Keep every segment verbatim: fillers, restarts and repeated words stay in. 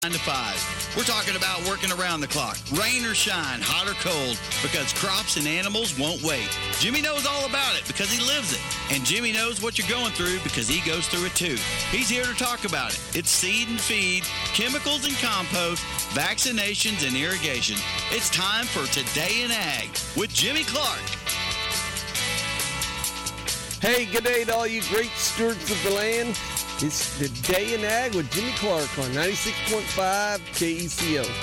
nine to five. We're talking about working around the clock, rain or shine, hot or cold, because crops and animals won't wait. Jimmy knows all about it because he lives it. And Jimmy knows what you're going through because he goes through it too. He's here to talk about it. It's seed and feed, chemicals and compost, vaccinations and irrigation. It's time for Today in Ag with Jimmy Clark. Hey, good day to all you great stewards of the land. It's the Day in Ag with Jimmy Clark on ninety-six point five K E C O.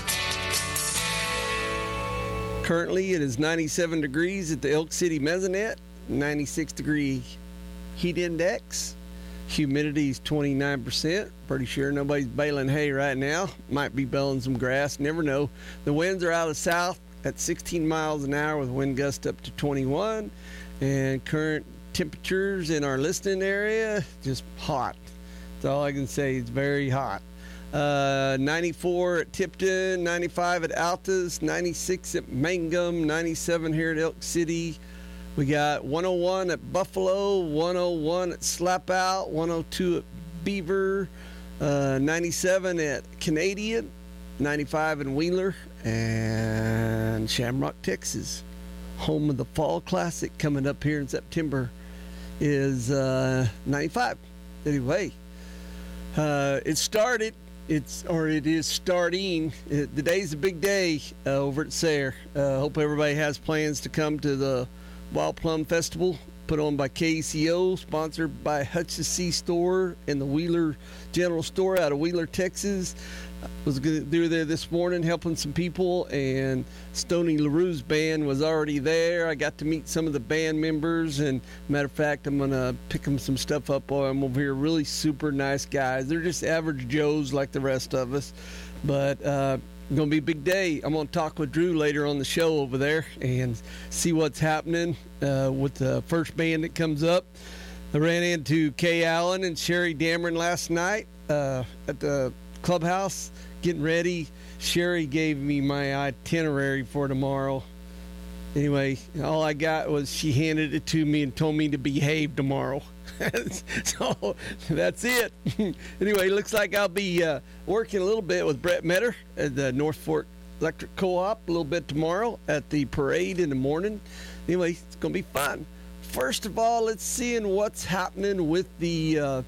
Currently, it is ninety-seven degrees at the Elk City Mesonet, ninety-six degree heat index. Humidity is twenty-nine percent. Pretty sure nobody's baling hay right now. Might be baling some grass, never know. The winds are out of south at sixteen miles an hour with wind gust up to twenty-one. And current temperatures in our listening area, just hot. That's all I can say. It's very hot. Uh, ninety-four at Tipton, ninety-five at Altus, ninety-six at Mangum, ninety-seven here at Elk City. We got one oh one at Buffalo, one oh one at Slapout, one oh two at Beaver, uh, ninety-seven at Canadian, ninety-five in Wheeler, and Shamrock, Texas. Home of the Fall Classic coming up here in September is uh, ninety-five. Anyway, uh, it started, it's or it is starting. It, today's a big day uh, over at Sayre. Uh, hope everybody has plans to come to the Wild Plum Festival, put on by K E C O, sponsored by Hutch's C Store and the Wheeler General Store out of Wheeler, Texas. I was going to do there this morning helping some people, and Stoney LaRue's band was already there. I got to meet some of the band members, and matter of fact, I'm going to pick them some stuff up while I'm over here. Really super nice guys. They're just average Joes like the rest of us, but uh, going to be a big day. I'm going to talk with Drew later on the show over there and see what's happening uh, with the first band that comes up. I ran into Kay Allen and Sherry Dameron last night uh, at the clubhouse getting ready. Sherry gave me my itinerary for tomorrow. Anyway, all I got was she handed it to me and told me to behave tomorrow. So that's it. Anyway, looks like I'll be uh, working a little bit with Brett Metter at the North Fork Electric Co-op a little bit tomorrow at the parade in the morning. Anyway, it's going to be fun. First of all, let's see what's happening with the uh,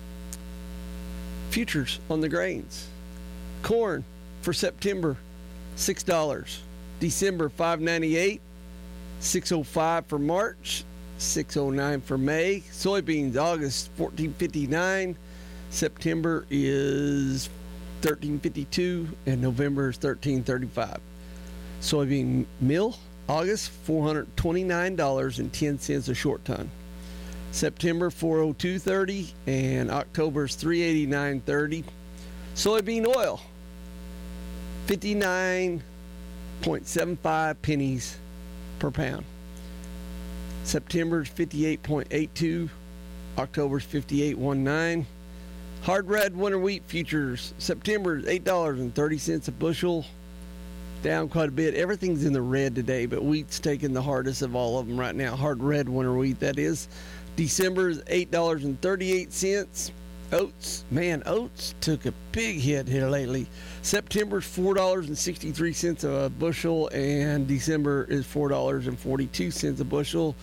futures on the grains. Corn for September, six dollars. December, five ninety-eight. six oh five for March, six oh nine for May. Soybeans, August, fourteen fifty-nine. September is thirteen fifty-two, and November is thirteen thirty-five. Soybean meal, August, four hundred twenty-nine dollars and ten cents a short ton. September, four oh two thirty, and October's three eighty-nine thirty. Soybean oil, fifty-nine point seven five pennies per pound. September's fifty-eight point eight two, October's fifty-eight nineteen. Hard red winter wheat futures, September's eight dollars and thirty cents a bushel, down quite a bit. Everything's in the red today, but wheat's taking the hardest of all of them right now. Hard red winter wheat, that is. December's eight dollars and thirty-eight cents. Oats, man, oats took a big hit here lately. September's four dollars and sixty-three cents a bushel, and December is four dollars and forty-two cents a bushel.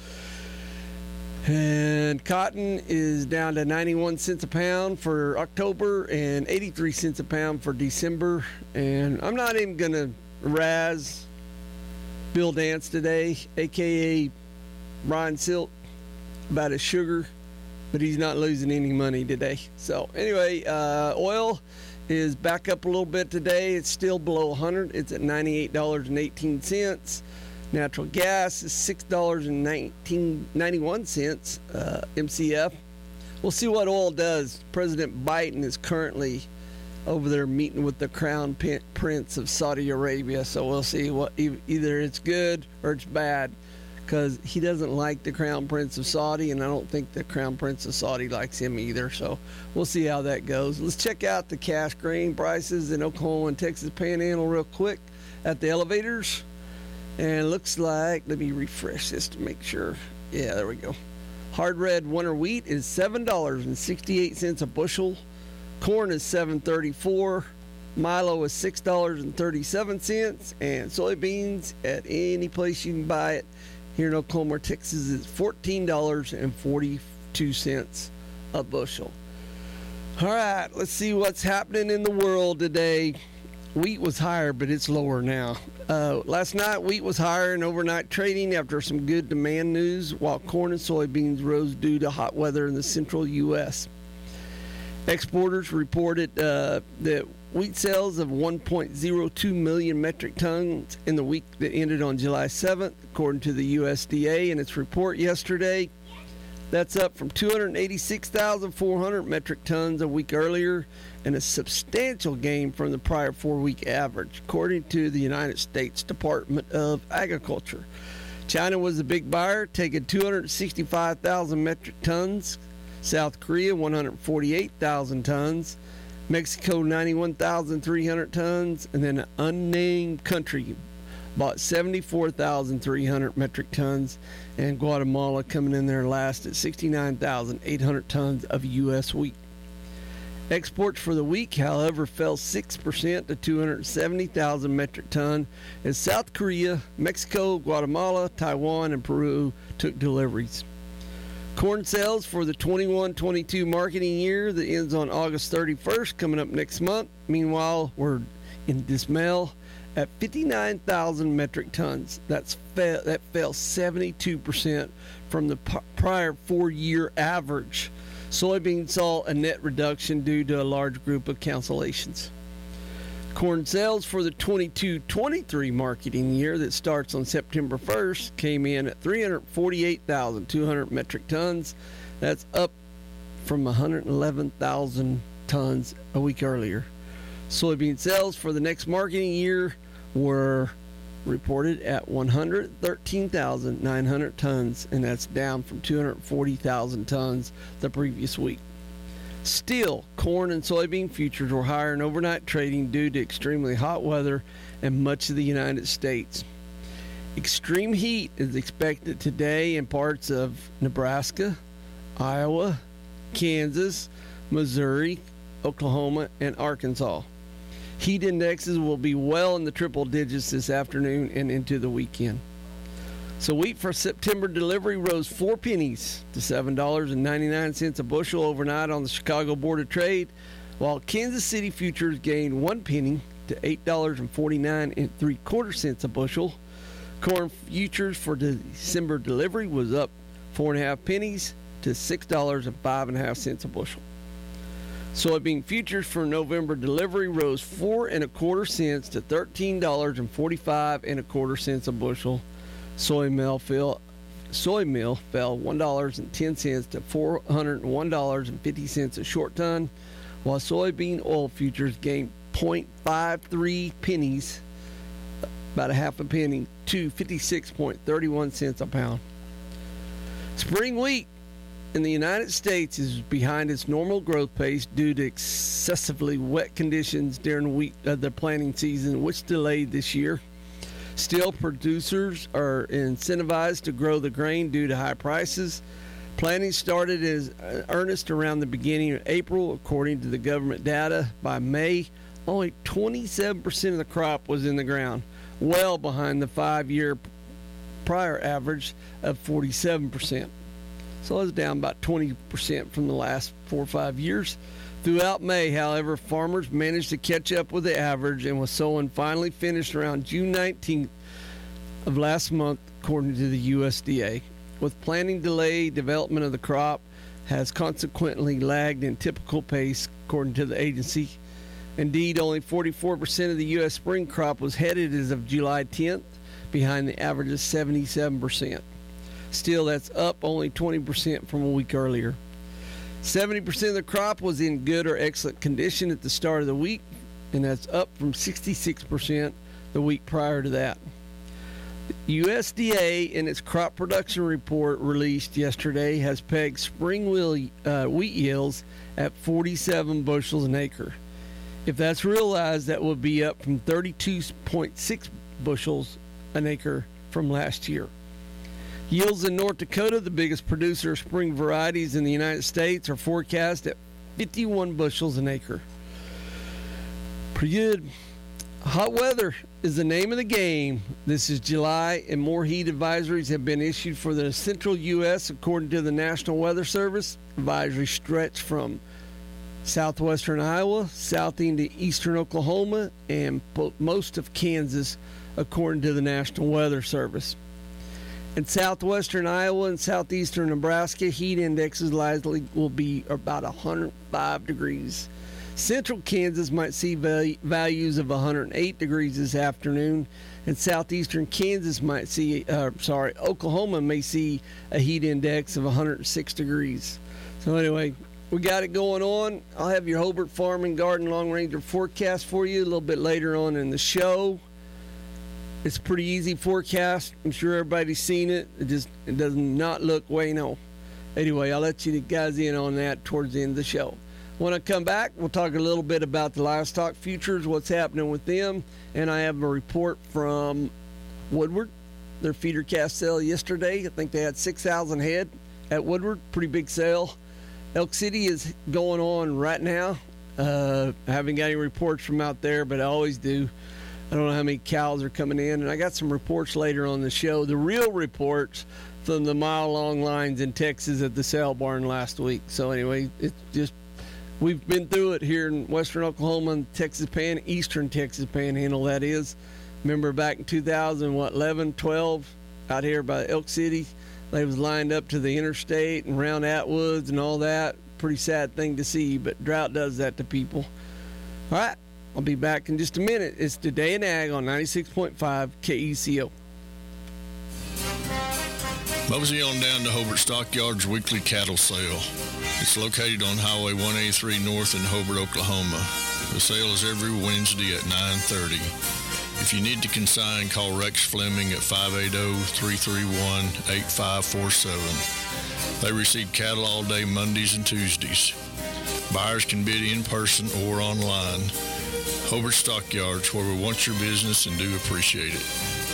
And cotton is down to ninety-one cents a pound for October and eighty-three cents a pound for December. And I'm not even going to razz Bill Dance today, a k a. Brian Silk, about his sugar, but he's not losing any money today. So anyway, uh, oil is back up a little bit today. It's still below one hundred. It's at ninety-eight dollars and eighteen cents. Natural gas is six dollars and ninety-one cents uh, M C F. We'll see what oil does. President Biden is currently over there meeting with the Crown Prince of Saudi Arabia, so we'll see what either it's good or it's bad, because he doesn't like the Crown Prince of Saudi, and I don't think the Crown Prince of Saudi likes him either. So we'll see how that goes. Let's check out the cash grain prices in Oklahoma and Texas Panhandle real quick at the elevators. And it looks like, let me refresh this to make sure. Yeah, there we go. Hard red winter wheat is seven dollars and sixty-eight cents a bushel. Corn is seven thirty-four. Milo is six dollars and thirty-seven cents, and soybeans at any place you can buy it here in Oklahoma or Texas is fourteen dollars and forty-two cents a bushel. All right, let's see what's happening in the world today. Wheat was higher, but it's lower now. Uh, last night, wheat was higher in overnight trading after some good demand news, while corn and soybeans rose due to hot weather in the central U S Exporters reported uh, that wheat sales of one point zero two million metric tons in the week that ended on July seventh, according to the U S D A in its report yesterday. That's up from two hundred eighty-six thousand four hundred metric tons a week earlier, and a substantial gain from the prior four-week average, according to the United States Department of Agriculture. China was the big buyer, taking two hundred sixty-five thousand metric tons. South Korea, one hundred forty-eight thousand tons. Mexico, ninety-one thousand three hundred tons. And then an unnamed country bought seventy-four thousand three hundred metric tons. And Guatemala coming in there last at sixty-nine thousand eight hundred tons of U S wheat. Exports for the week, however, fell six percent to two hundred seventy thousand metric tons as South Korea, Mexico, Guatemala, Taiwan, and Peru took deliveries. Corn sales for the twenty-one twenty-two marketing year that ends on August thirty-first, coming up next month. Meanwhile, we're in dismal at fifty-nine thousand metric tons. That's fell, that fell seventy-two percent from the p- prior four-year average. Soybeans saw a net reduction due to a large group of cancellations. Corn sales for the twenty-two twenty-three marketing year that starts on September first came in at three hundred forty-eight thousand two hundred metric tons. That's up from one hundred eleven thousand tons a week earlier. Soybean sales for the next marketing year were reported at one hundred thirteen thousand nine hundred tons, and that's down from two hundred forty thousand tons the previous week. Still, corn and soybean futures were higher in overnight trading due to extremely hot weather in much of the United States. Extreme heat is expected today in parts of Nebraska, Iowa, Kansas, Missouri, Oklahoma, and Arkansas. Heat indexes will be well in the triple digits this afternoon and into the weekend. So wheat for September delivery rose four pennies to seven dollars and ninety-nine cents a bushel overnight on the Chicago Board of Trade, while Kansas City futures gained one penny to eight dollars and forty-nine and three quarter cents a bushel. Corn futures for December delivery was up four and a half pennies to six dollars and five and a half cents a bushel. Soybean futures for November delivery rose four and a quarter cents to thirteen dollars and forty-five and a quarter cents a bushel. Soy meal fell, soy meal fell one dollar and ten cents to four hundred one dollars and fifty cents a short ton, while soybean oil futures gained zero point five three pennies, about a half a penny, to fifty-six point three one cents a pound. Spring wheat in the United States is behind its normal growth pace due to excessively wet conditions during wheat, uh, the planting season, which delayed this year. Still, producers are incentivized to grow the grain due to high prices. Planting started in earnest around the beginning of April, according to the government data. By May, only twenty-seven percent of the crop was in the ground, well behind the five-year prior average of forty-seven percent. So it's down about twenty percent from the last four or five years. Throughout May, however, farmers managed to catch up with the average, and was sowing finally finished around June nineteenth of last month, according to the U S D A. With planting delay, development of the crop has consequently lagged in typical pace, according to the agency. Indeed, only forty-four percent of the U S spring crop was headed as of July tenth, behind the average of seventy-seven percent. Still, that's up only twenty percent from a week earlier. seventy percent of the crop was in good or excellent condition at the start of the week, and that's up from sixty-six percent the week prior to that. The U S D A, in its crop production report released yesterday, has pegged spring wheat, uh, wheat yields at forty-seven bushels an acre. If that's realized, that would be up from thirty-two point six bushels an acre from last year. Yields in North Dakota, the biggest producer of spring varieties in the United States, are forecast at fifty-one bushels an acre. Pretty good. Hot weather is the name of the game. This is July, and more heat advisories have been issued for the central U S according to the National Weather Service. Advisories stretch from southwestern Iowa, south into eastern Oklahoma, and most of Kansas, according to the National Weather Service. In southwestern Iowa and southeastern Nebraska, heat indexes likely will be about one hundred five degrees. Central Kansas might see values of one hundred eight degrees this afternoon, and southeastern Kansas might see, uh, sorry, Oklahoma may see a heat index of one hundred six degrees. So anyway, we got it going on. I'll have your Hobart Farm and Garden Long Ranger forecast for you a little bit later on in the show. It's a pretty easy forecast. I'm sure everybody's seen it. It just it does not look way no. Anyway, I'll let you guys in on that towards the end of the show. When I come back, we'll talk a little bit about the livestock futures, what's happening with them, and I have a report from Woodward, their feeder calf sale yesterday. I think they had six thousand head at Woodward, pretty big sale. Elk City is going on right now. Uh, I haven't got any reports from out there, but I always do. I don't know how many cows are coming in, and I got some reports later on the show. The real reports from the mile-long lines in Texas at the sale barn last week. So anyway, it's just we've been through it here in western Oklahoma and Texas Pan, eastern Texas Panhandle, that is. Remember back in two thousand, what, eleven, twelve, out here by Elk City, they was lined up to the interstate and around Atwoods and all that. Pretty sad thing to see, but drought does that to people. All right, I'll be back in just a minute. It's Today in Ag on ninety-six point five K E C O. Mosey on down to Hobart Stockyards weekly cattle sale. It's located on Highway one eighty-three North in Hobart, Oklahoma. The sale is every Wednesday at nine thirty. If you need to consign, call Rex Fleming at five eight zero, three three one, eight five four seven. They receive cattle all day Mondays and Tuesdays. Buyers can bid in person or online. Hobart Stockyards, where we want your business and do appreciate it.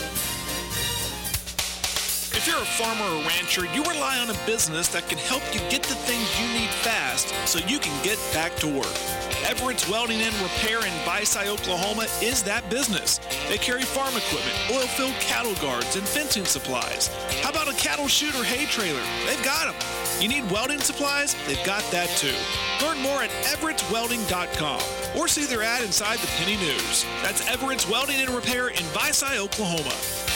If you're a farmer or rancher, you rely on a business that can help you get the things you need fast so you can get back to work. Everett's Welding and Repair in Byside, Oklahoma is that business. They carry farm equipment, oil-filled cattle guards, and fencing supplies. How about a cattle chute or hay trailer? They've got them. You need welding supplies? They've got that too. Learn more at everett's welding dot com or see their ad inside the Penny News. That's Everett's Welding and Repair in Byside, Oklahoma.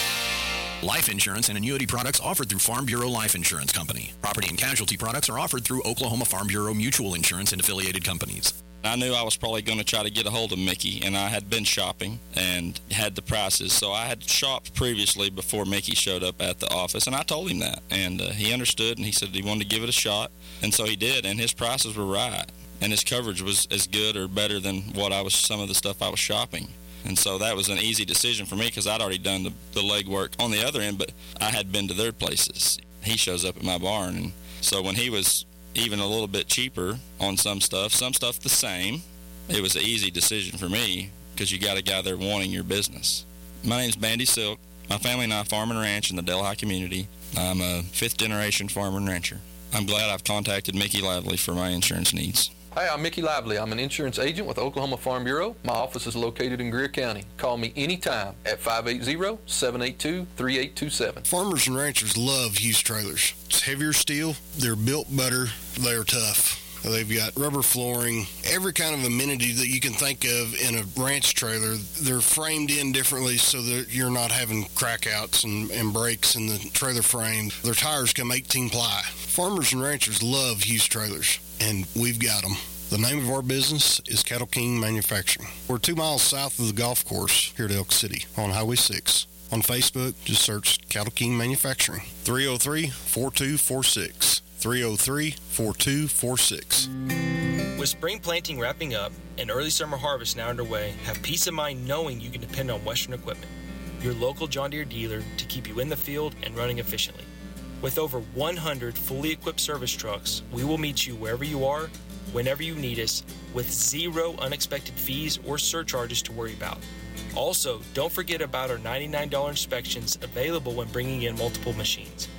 Life insurance and annuity products offered through Farm Bureau Life Insurance Company. Property and casualty products are offered through Oklahoma Farm Bureau Mutual Insurance and affiliated companies. I knew I was probably going to try to get a hold of Mickey, and I had been shopping and had the prices. So I had shopped previously before Mickey showed up at the office, and I told him that. And uh, he understood, and he said he wanted to give it a shot. And so he did, and his prices were right. And his coverage was as good or better than what I was, some of the stuff I was shopping. And so that was an easy decision for me because I'd already done the, the legwork on the other end, but I had been to their places. He shows up at my barn, and so when he was even a little bit cheaper on some stuff, some stuff the same, it was an easy decision for me because you got a guy there wanting your business. My name's Bandy Silk. My family and I farm and ranch in the Delhi community. I'm a fifth-generation farmer and rancher. I'm glad I've contacted Mickey Lively for my insurance needs. Hi, I'm Mickey Lively. I'm an insurance agent with Oklahoma Farm Bureau. My office is located in Greer County. Call me anytime at five eight zero, seven eight two, three eight two seven. Farmers and ranchers love Hughes trailers. It's heavier steel. They're built better. They're tough. They've got rubber flooring, every kind of amenity that you can think of in a ranch trailer. They're framed in differently so that you're not having crackouts and, and breaks in the trailer frame. Their tires come eighteen ply. Farmers and ranchers love Hughes trailers, and we've got them. The name of our business is Cattle King Manufacturing. We're two miles south of the golf course here at Elk City on Highway six. On Facebook, just search Cattle King Manufacturing. three oh three, four two four six. three oh three, four two four six. With spring planting wrapping up and early summer harvest now underway, have peace of mind knowing you can depend on Western Equipment, your local John Deere dealer, to keep you in the field and running efficiently. With over one hundred fully equipped service trucks, we will meet you wherever you are, whenever you need us, with zero unexpected fees or surcharges to worry about. Also, don't forget about our ninety-nine dollars inspections available when bringing in multiple machines. Call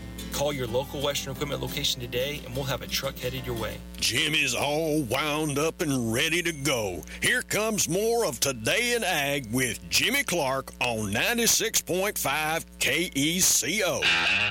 Call your local Western Equipment location today and we'll have a truck headed your way. Jim is all wound up and ready to go. Here comes more of Today in Ag with Jimmy Clark on ninety-six point five K E C O.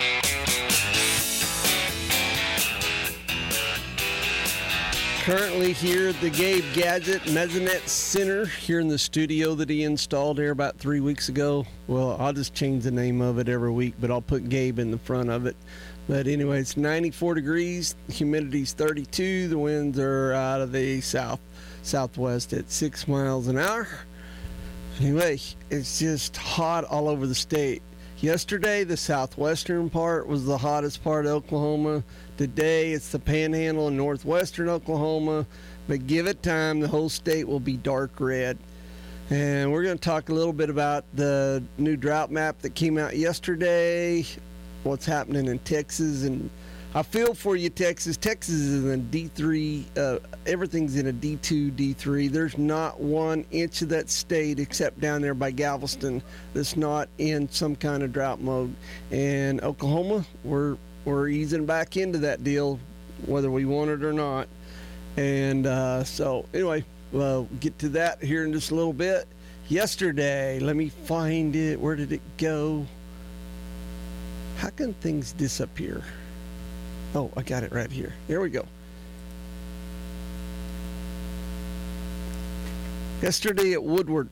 Currently here at the Gabe Gadget Mesonet Center here in the studio that he installed here about three weeks ago. Well, I'll just change the name of it every week, but I'll put Gabe in the front of it. But anyway, it's ninety-four degrees, humidity's thirty-two, the winds are out of the south, southwest at six miles an hour. Anyway, it's just hot all over the state. Yesterday, the southwestern part was the hottest part of Oklahoma. Today, it's the panhandle in northwestern Oklahoma. But give it time, the whole state will be dark red. And we're going to talk a little bit about the new drought map that came out yesterday, what's happening in Texas. And I feel for you, Texas. Texas is in a D three. Uh, everything's in a D two, D three. There's not one inch of that state except down there by Galveston that's not in some kind of drought mode. And Oklahoma, we're we're easing back into that deal, whether we want it or not. And uh, so, anyway, we'll get to that here in just a little bit. Yesterday, let me find it. Where did it go? How can things disappear? Oh, I got it right here. Here we go. Yesterday at Woodward,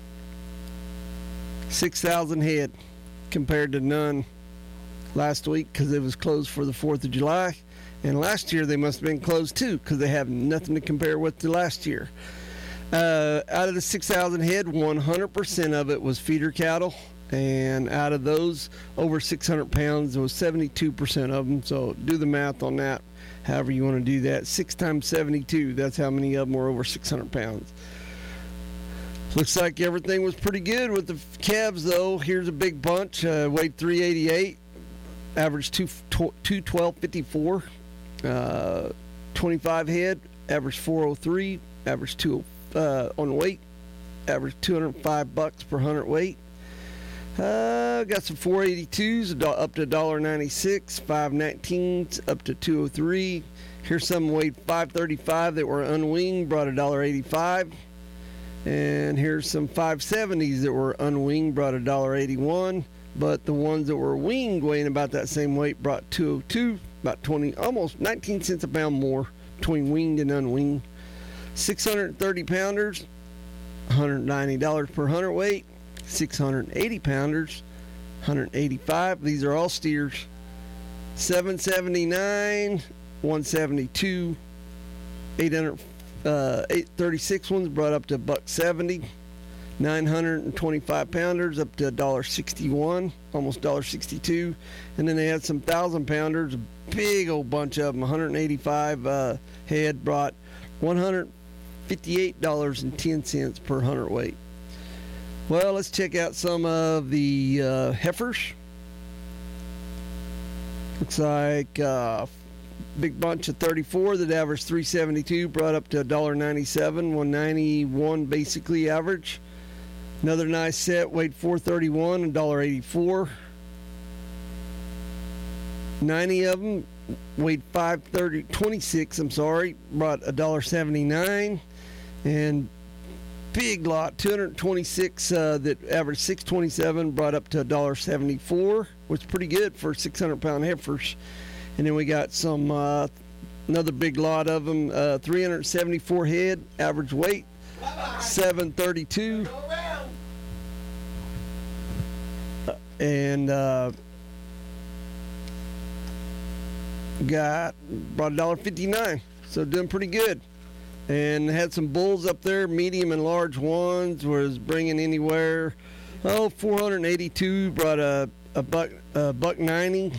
six thousand head compared to none last week because it was closed for the fourth of July. And last year they must have been closed too because they have nothing to compare with to last year. Uh, out of the six thousand head, one hundred percent of it was feeder cattle. And out of those over six hundred pounds, there was seventy-two percent of them. So do the math on that, however you want to do that. Six times seventy-two, that's how many of them were over six hundred pounds. Looks like everything was pretty good with the calves, though. Here's a big bunch. Uh, weighed three eighty-eight, average two twelve fifty-four. Uh, twenty-five head, average four oh three, average two uh, on weight, average two hundred five bucks per hundred weight. Uh, got some four eighty-twos up to one ninety-six, five nineteens up to two oh three. Here's some weighed five thirty-five that were unwinged, brought one eighty-five. And here's some five seventies that were unwinged, brought one eighty-one. But the ones that were winged, weighing about that same weight, brought two oh two, about twenty, almost nineteen cents a pound more between winged and unwinged. six hundred thirty pounders, one hundred ninety dollars per hundred weight. six hundred eighty pounders, one hundred eighty-five. These are all steers. seven seventy-nine, one seventy-two, eight hundred, uh, eight thirty-six ones brought up to buck seventy. nine hundred twenty-five pounders up to one sixty-one, almost one sixty-two. And then they had some thousand pounders, a big old bunch of them, one hundred eighty-five uh, head, brought one hundred fifty-eight dollars and ten cents per hundred weight. Well, let's check out some of the uh, heifers. Looks like a uh, big bunch of thirty-four that averaged three seventy-two, brought up to one ninety-seven, one ninety-one basically average. Another nice set, weighed four thirty-one and one eighty-four. ninety of them weighed five thirty, twenty-six, I'm sorry, brought one seventy-nine. And big lot, two hundred twenty-six uh, that averaged six twenty-seven, brought up to one seventy-four, which is pretty good for six hundred pound heifers. And then we got some, uh, another big lot of them, uh, three hundred seventy-four head, average weight, seven thirty-two. Uh, and uh, got brought one fifty-nine, so doing pretty good. And had some bulls up there, medium and large ones, was bringing anywhere, oh, four hundred eighty-two, brought a, a buck, a buck ninety.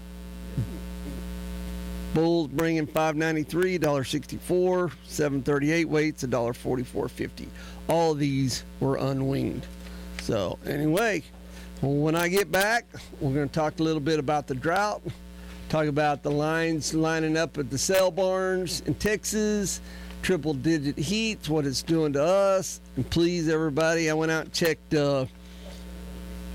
Bulls bringing five ninety-three, one sixty-four, seven thirty-eight weights, one forty-four fifty. All of these were unwinged. So anyway, when I get back, we're going to talk a little bit about the drought, talk about the lines lining up at the sale barns in Texas, triple digit heats, what it's doing to us. And please, everybody, I went out and checked uh,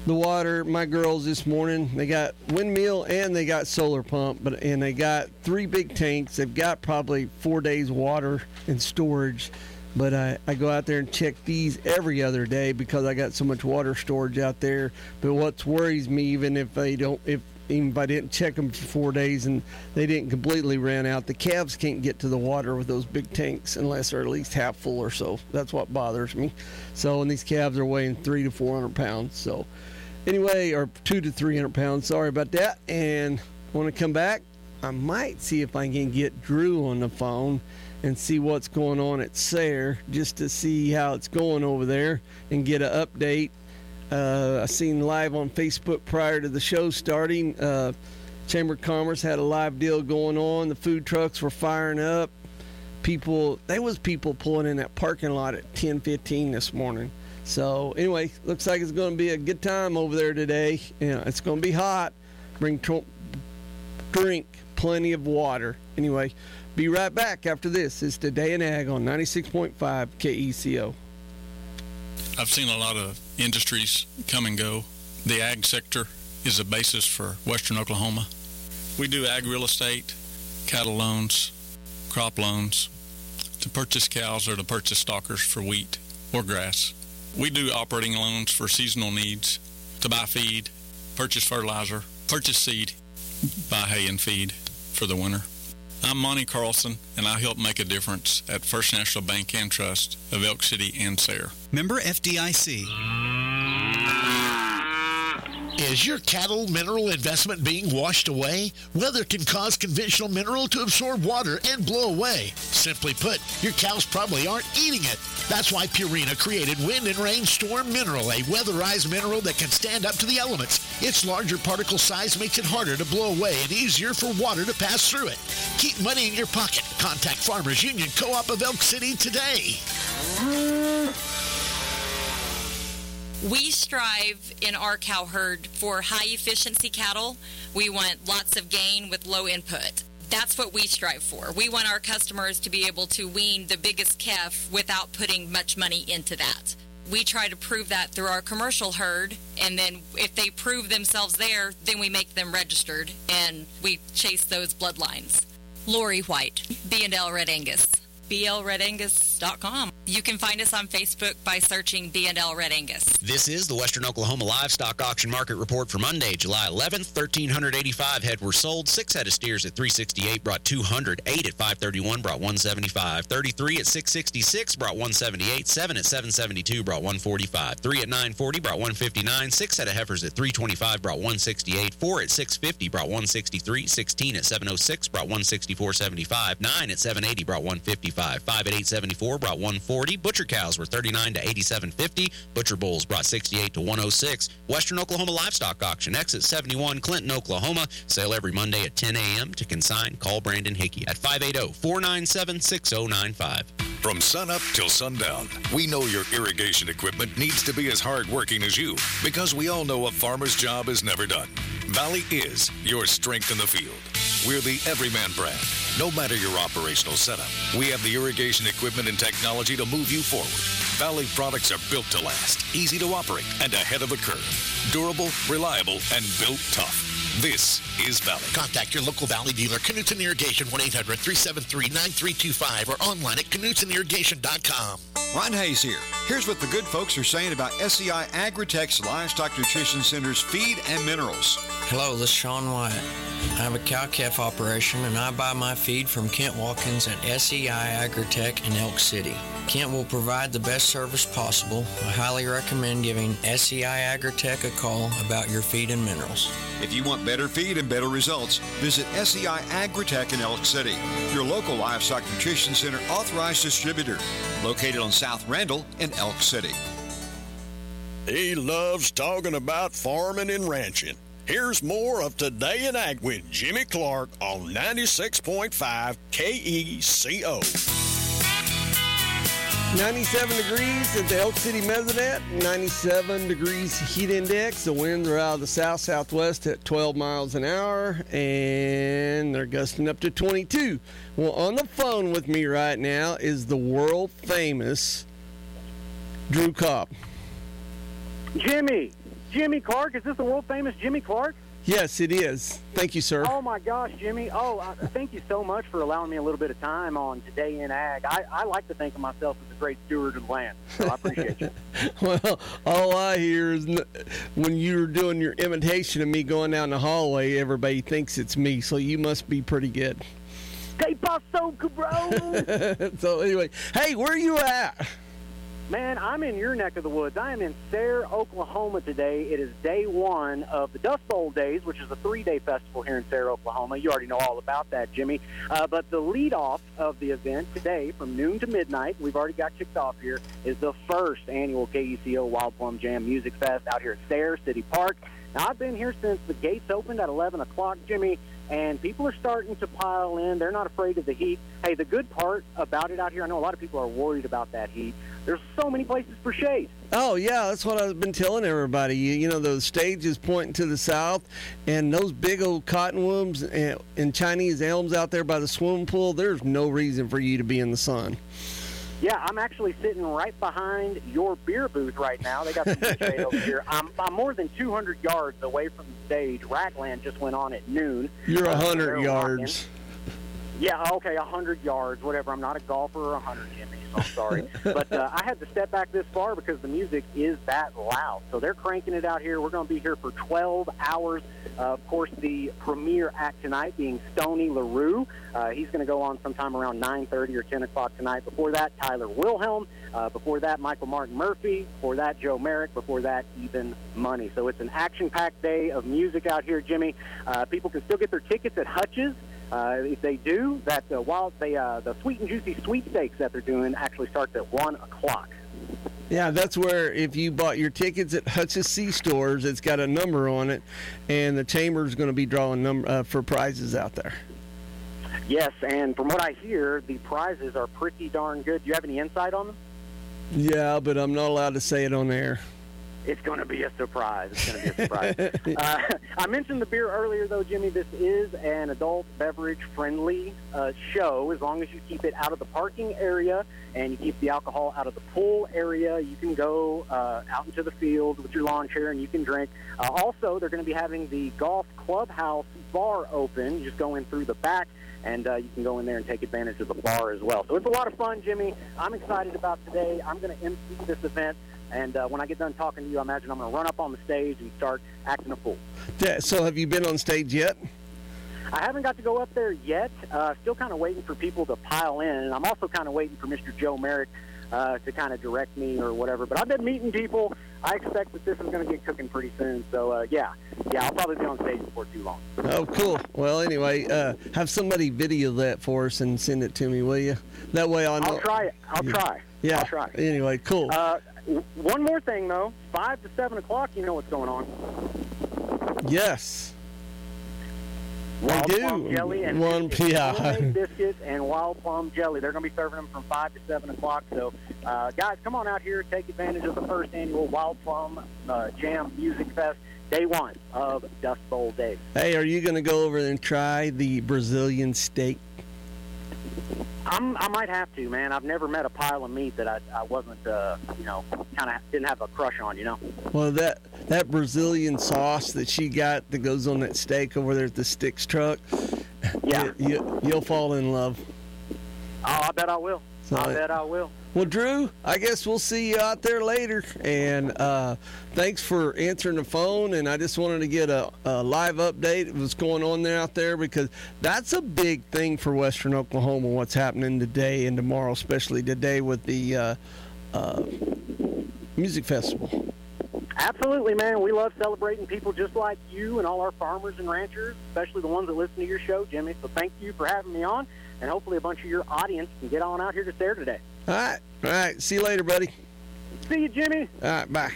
the water. My girls this morning, they got windmill and they got solar pump, but and they got three big tanks. They've got probably four days water in storage. But I, I go out there and check these every other day because I got so much water storage out there. But what worries me, even if they don't, if even if I didn't check them for four days and they didn't completely run out, the calves can't get to the water with those big tanks unless they're at least half full or so. That's what bothers me. So, and these calves are weighing three to four hundred pounds. So, anyway, or two to three hundred pounds. Sorry about that. And when I come back, I might see if I can get Drew on the phone and see what's going on at Sayre, just to see how it's going over there and get an update. Uh, I seen live on Facebook prior to the show starting. Uh, Chamber of Commerce had a live deal going on. The food trucks were firing up. People, there was people pulling in that parking lot at ten fifteen this morning. So anyway, looks like it's going to be a good time over there today. You know, it's going to be hot. Bring tr- drink plenty of water. Anyway, be right back after this. It's Today in Ag on ninety-six point five K E C O. I've seen a lot of industries come and go. The ag sector is the basis for western Oklahoma. We do ag real estate, cattle loans, crop loans, to purchase cows or to purchase stockers for wheat or grass. We do operating loans for seasonal needs, to buy feed, purchase fertilizer, purchase seed, buy hay and feed for the winter. I'm Monty Carlson, and I help make a difference at First National Bank and Trust of Elk City and Sayre. Member F D I C. Is your cattle mineral investment being washed away? Weather can cause conventional mineral to absorb water and blow away. Simply put, your cows probably aren't eating it. That's why Purina created Wind and Rain Storm Mineral, a weatherized mineral that can stand up to the elements. Its larger particle size makes it harder to blow away and easier for water to pass through it. Keep money in your pocket. Contact Farmers Union Co-op of Elk City today. We strive in our cow herd for high-efficiency cattle. We want lots of gain with low input. That's what we strive for. We want our customers to be able to wean the biggest calf without putting much money into that. We try to prove that through our commercial herd, and then if they prove themselves there, then we make them registered, and we chase those bloodlines. Lori White, B and L Red Angus, B L red angus dot com. You can find us on Facebook by searching B and L Red Angus. This is the Western Oklahoma Livestock Auction Market Report for Monday, July eleventh. one thousand three hundred eighty-five head were sold. Six head of steers at three sixty-eight brought two hundred. Eight at five thirty-one brought one seventy-five. thirty-three at six sixty-six brought one seventy-eight. Seven at seven seventy-two brought one forty-five. Three at nine forty brought one fifty-nine. Six head of heifers at three twenty-five brought one sixty-eight. Four at six fifty brought one sixty-three. Sixteen at seven oh six brought one sixty-four seventy-five. Nine at seven eighty brought one fifty-five. Five at eight seventy-four brought one forty. Butcher cows were thirty-nine to eighty-seven fifty. Butcher bulls brought sixty-eight to one oh six. Western Oklahoma Livestock Auction, exit seventy-one, Clinton, Oklahoma. Sale every Monday at ten a.m. To consign, call Brandon Hickey at five eight zero, four nine seven, six zero nine five. From sunup till sundown, we know your irrigation equipment needs to be as hardworking as you, because we all know a farmer's job is never done. Valley is your strength in the field. We're the Everyman brand. No matter your operational setup, we have the irrigation equipment and technology to move you forward. Valley products are built to last, easy to operate, and ahead of the curve. Durable, reliable, and built tough. This is Valley. Contact your local Valley dealer, Knutson Irrigation, one eight hundred, three seven three, nine three two five, or online at knutson irrigation dot com. Ron Hayes here. Here's what the good folks are saying about S E I Agritech's Livestock Nutrition Center's feed and minerals. Hello, this is Sean Wyatt. I have a cow-calf operation, and I buy my feed from Kent Watkins at S E I Agritech in Elk City. Kent will provide the best service possible. I highly recommend giving S E I Agritech a call about your feed and minerals. If you want better feed and better results, visit S E I Agritech in Elk City, your local livestock nutrition center authorized distributor, located on South Randall in Elk City. He loves talking about farming and ranching. Here's more of Today in Ag with Jimmy Clark on ninety-six point five K E C O. ninety-seven degrees at the Elk City Mesonet, ninety-seven degrees heat index. The winds are out of the south-southwest at twelve miles an hour, and they're gusting up to twenty-two. Well, on the phone with me right now is the world-famous Drew Cobb. Jimmy, Jimmy Clark. Is this the world famous Jimmy Clark? Yes, it is. Thank you, sir. Oh, my gosh, Jimmy. Oh, I, thank you so much for allowing me a little bit of time on Today in Ag. I, I like to think of myself as a great steward of the land, so I appreciate you. Well, all I hear is n- when you're doing your imitation of me going down the hallway, everybody thinks it's me, so you must be pretty good. Hey, Paso Cabron! So anyway, hey, where are you at? Man, I'm in your neck of the woods. I am in Sayre, Oklahoma today. It is day one of the Dust Bowl Days, which is a three-day festival here in Sayre, Oklahoma. You already know all about that, Jimmy. Uh, but the lead-off of the event today, from noon to midnight, we've already got kicked off here, is the first annual K E C O Wild Plum Jam Music Fest out here at Sayre City Park. Now, I've been here since the gates opened at eleven o'clock, Jimmy, and people are starting to pile in. They're not afraid of the heat. Hey, the good part about it out here, I know a lot of people are worried about that heat. There's so many places for shade. Oh, yeah, that's what I've been telling everybody. You, you know, those stages pointing to the south, and those big old cottonwoods and, and Chinese elms out there by the swimming pool, there's no reason for you to be in the sun. Yeah, I'm actually sitting right behind your beer booth right now. They got some good shade over here. I'm, I'm more than two hundred yards away from the stage. Rackland just went on at noon. You're uh, one hundred rocking. yards. Yeah, okay, one hundred yards, whatever. I'm not a golfer or one hundred, Jimmy, so I'm sorry. But uh, I had to step back this far because the music is that loud. So they're cranking it out here. We're going to be here for twelve hours. Uh, of course, the premier act tonight being Stoney LaRue. Uh, he's going to go on sometime around nine thirty or ten o'clock tonight. Before that, Tyler Wilhelm. Uh, before that, Michael Martin Murphy. Before that, Joe Merrick. Before that, Even Money. So it's an action-packed day of music out here, Jimmy. Uh, people can still get their tickets at Hutch's. Uh, if they do, that uh, while they, uh, the Sweet and Juicy Sweepstakes that they're doing actually starts at one o'clock. Yeah, that's where if you bought your tickets at Hutch's C stores, it's got a number on it, and the chamber's going to be drawing number uh, for prizes out there. Yes, and from what I hear, the prizes are pretty darn good. Do you have any insight on them? Yeah, but I'm not allowed to say it on air. It's going to be a surprise. It's going to be a surprise. uh, I mentioned the beer earlier, though, Jimmy. This is an adult beverage-friendly uh, show. As long as you keep it out of the parking area and you keep the alcohol out of the pool area, you can go uh, out into the field with your lawn chair and you can drink. Uh, also, they're going to be having the golf clubhouse bar open. You just go in through the back, and uh, you can go in there and take advantage of the bar as well. So it's a lot of fun, Jimmy. I'm excited about today. I'm going to M C this event. And uh, when I get done talking to you, I imagine I'm going to run up on the stage and start acting a fool. Yeah, so have you been on stage yet? I haven't got to go up there yet. Uh, still kind of waiting for people to pile in. And I'm also kind of waiting for Mister Joe Merrick uh, to kind of direct me or whatever. But I've been meeting people. I expect that this is going to get cooking pretty soon. So, uh, yeah. Yeah, I'll probably be on stage before too long. Oh, cool. Well, anyway, uh, have somebody video that for us and send it to me, will you? That way I'll know. I'll try it. I'll yeah. try. Yeah. I'll try. Anyway, cool. Uh, One more thing, though. five to seven o'clock, you know what's going on. Yes. Wild I do. plum jelly and One, biscuits. yeah. Homemade biscuits and wild plum jelly. They're going to be serving them from five to seven o'clock. So, uh, guys, come on out here. Take advantage of the first annual Wild Plum uh, Jam Music Fest, day one of Dust Bowl Days. Hey, are you going to go over and try the Brazilian steak? I'm, I might have to, man. I've never met a pile of meat that I, I wasn't, uh, you know, kind of didn't have a crush on, you know. Well, that that Brazilian sauce that she got that goes on that steak over there at the Sticks truck, yeah, you, you, you'll fall in love. Oh, I bet I will. So, I bet I will. Well, Drew, I guess we'll see you out there later. And uh, thanks for answering the phone. And I just wanted to get a, a live update of what's going on there out there, because that's a big thing for Western Oklahoma, what's happening today and tomorrow, especially today with the uh, uh, music festival. Absolutely, man. We love celebrating people just like you and all our farmers and ranchers, especially the ones that listen to your show, Jimmy. So thank you for having me on. And hopefully a bunch of your audience can get on out here to Sayre today. All right. All right. See you later, buddy. See you, Jimmy. All right. Bye.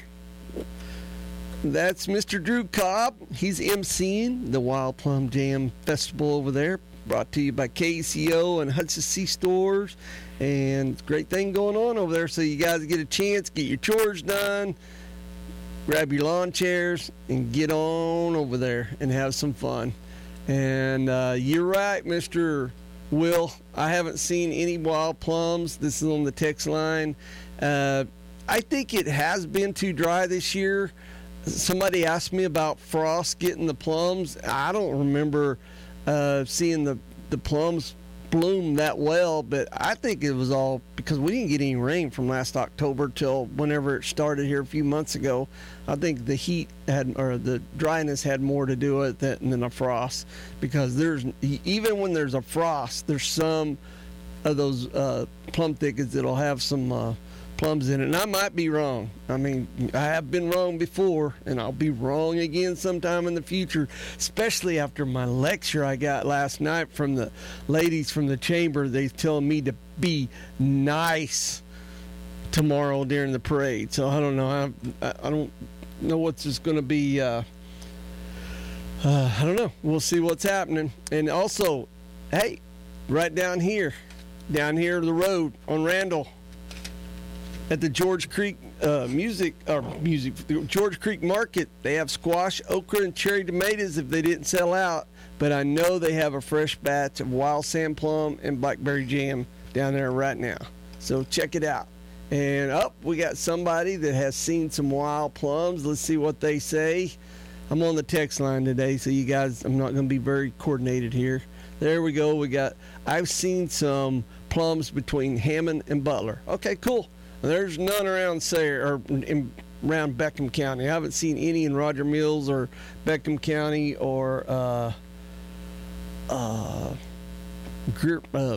That's Mister Drew Cobb. He's emceeing the Wild Plum Jam Festival over there, brought to you by K E C O and Hutch's C Stores. And it's a great thing going on over there. So you guys get a chance, get your chores done, grab your lawn chairs, and get on over there and have some fun. And uh, you're right, Mister Will, I haven't seen any wild plums. This is on the text line. Uh, I think it has been too dry this year. somebody asked me about frost getting the plums. I don't remember uh, seeing the, the plums bloom that well, but I think it was all because we didn't get any rain from last October till whenever it started here a few months ago. I think the heat had, or the dryness had more to do with it than a frost, because there's, even when there's a frost, there's some of those uh, plum thickets that'll have some uh, plums in it. And I might be wrong. I mean, I have been wrong before, and I'll be wrong again sometime in the future, especially after my lecture I got last night from the ladies from the chamber. They telling me to be nice tomorrow during the parade. So I don't know. I, I don't know what's just going to be. Uh, uh, I don't know. We'll see what's happening. And also, hey, right down here, down here the road on Randall, at the George Creek uh, music or music George Creek Market, they have squash, okra, and cherry tomatoes if they didn't sell out. But I know they have a fresh batch of wild sand plum and blackberry jam down there right now. So check it out. And up, oh, we got somebody that has seen some wild plums. Let's see what they say. I'm on the text line today, so you guys, I'm not going to be very coordinated here. There we go. We got. I've seen some plums between Hammond and Butler. Okay, cool. There's none around Sayre or in, around Beckham County. I haven't seen any in Roger Mills or Beckham County or uh, uh, Greer, uh,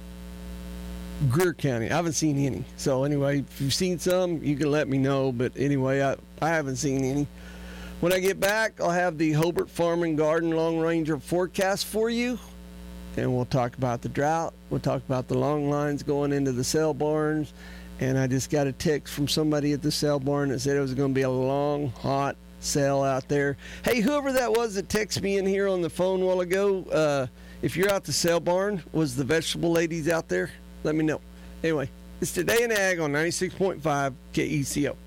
Greer County. I haven't seen any. So anyway, if you've seen some, you can let me know. But anyway, I, I haven't seen any. When I get back, I'll have the Hobart Farm and Garden Long Ranger forecast for you. And we'll talk about the drought. We'll talk about the long lines going into the sale barns. And I just got a text from somebody at the sale barn that said it was going to be a long, hot sale out there. Hey, whoever that was that texted me in here on the phone a while ago, uh, if you're out the sale barn, was the vegetable ladies out there? Let me know. Anyway, it's Today in Ag on ninety-six point five K E C O.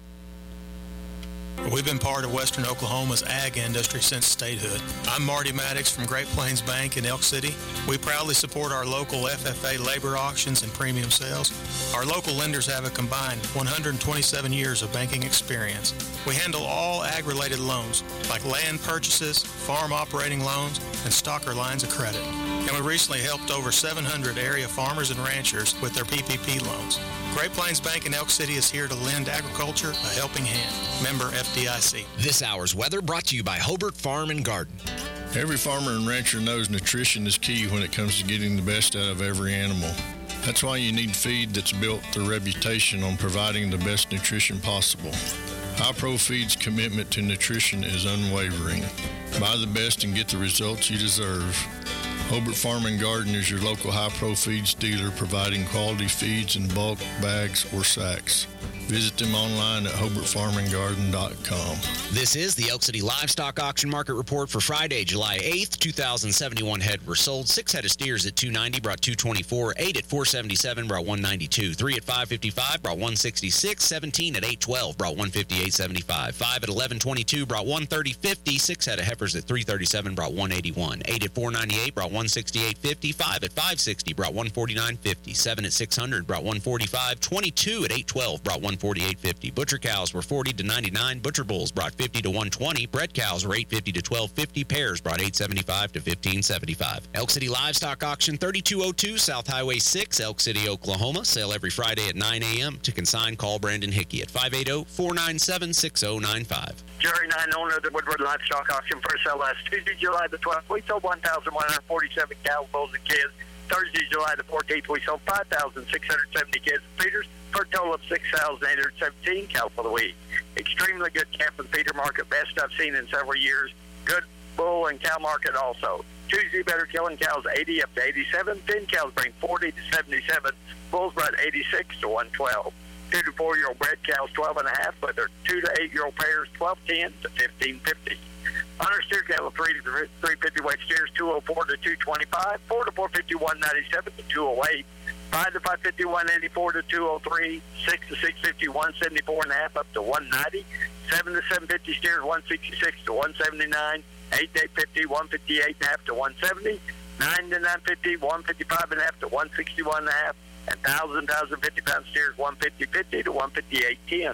We've been part of Western Oklahoma's ag industry since statehood. I'm Marty Maddox from Great Plains Bank in Elk City. We proudly support our local F F A labor auctions and premium sales. Our local lenders have a combined one hundred twenty-seven years of banking experience. We handle all ag-related loans, like land purchases, farm operating loans, and stocker lines of credit. And we recently helped over seven hundred area farmers and ranchers with their P P P loans. Great Plains Bank in Elk City is here to lend agriculture a helping hand. Member F D I C. This hour's weather brought to you by Hobart Farm and Garden. Every farmer and rancher knows nutrition is key when it comes to getting the best out of every animal. That's why you need feed that's built their reputation on providing the best nutrition possible. High Pro Feed's commitment to nutrition is unwavering. Buy the best and get the results you deserve. Hobart Farm and Garden is your local High Pro Feeds dealer, providing quality feeds in bulk, bags, or sacks. Visit them online at hobart farm and garden dot com. This is the Elk City Livestock Auction Market Report for Friday, July eighth. two thousand seventy-one head were sold. Six head of steers at two ninety brought two twenty-four. Eight at four seventy-seven brought one ninety-two. Three at five fifty-five brought one sixty-six. Seventeen at eight twelve brought one fifty-eight seventy-five. Five at eleven twenty-two brought one thirty fifty. Six head of heifers at three thirty-seven brought one eighty-one. Eight at four ninety-eight brought one sixty-eight fifty. Five at five sixty brought one forty-nine fifty. Seven at six hundred brought one forty-five. Twenty-two at eight twelve brought one forty-eight fifty. Butcher cows were forty to ninety-nine. Butcher bulls brought fifty to one twenty. Bred cows were eight fifty to twelve fifty. Pairs brought eight seventy-five to fifteen seventy-five. Elk City Livestock Auction, thirty-two oh two South Highway six, Elk City, Oklahoma. Sale every Friday at nine a.m. To consign, call Brandon Hickey at five eight zero, four nine seven, six zero nine five. Jerry Nine, owner of the Woodward Livestock Auction, first sale last Tuesday, July the twelfth. We sold one thousand one hundred forty-seven cows, bulls, and kids. Thursday, July the fourteenth, we sold five thousand six hundred seventy kids and feeders for a total of six thousand eight hundred seventeen cows for the week. Extremely good calf and feeder market, best I've seen in several years. Good bull and cow market also. Tuesday, better killing cows eighty up to eighty-seven. Thin cows bring forty to seventy-seven. Bulls brought eighty-six to one twelve. Two to four-year-old bred cows twelve and a half, but their two to eight-year-old pairs twelve ten to fifteen fifty. Hunter steer cattle three to three fifty weight steers two oh four to two twenty-five. Four to four fifty one ninety-seven to two oh eight. Five to five fifty one eighty-four to two oh three. Six to six fifty one seventy-four and a half up to one ninety. Seven to seven fifty steers one sixty-six to one seventy-nine. Eight to eight fifty one fifty-eight and a half to one seventy. Nine to nine fifty one fifty-five and a half to one sixty-one and a half. And thousand thousand fifty pound steers one fifty fifty to one fifty-eight ten.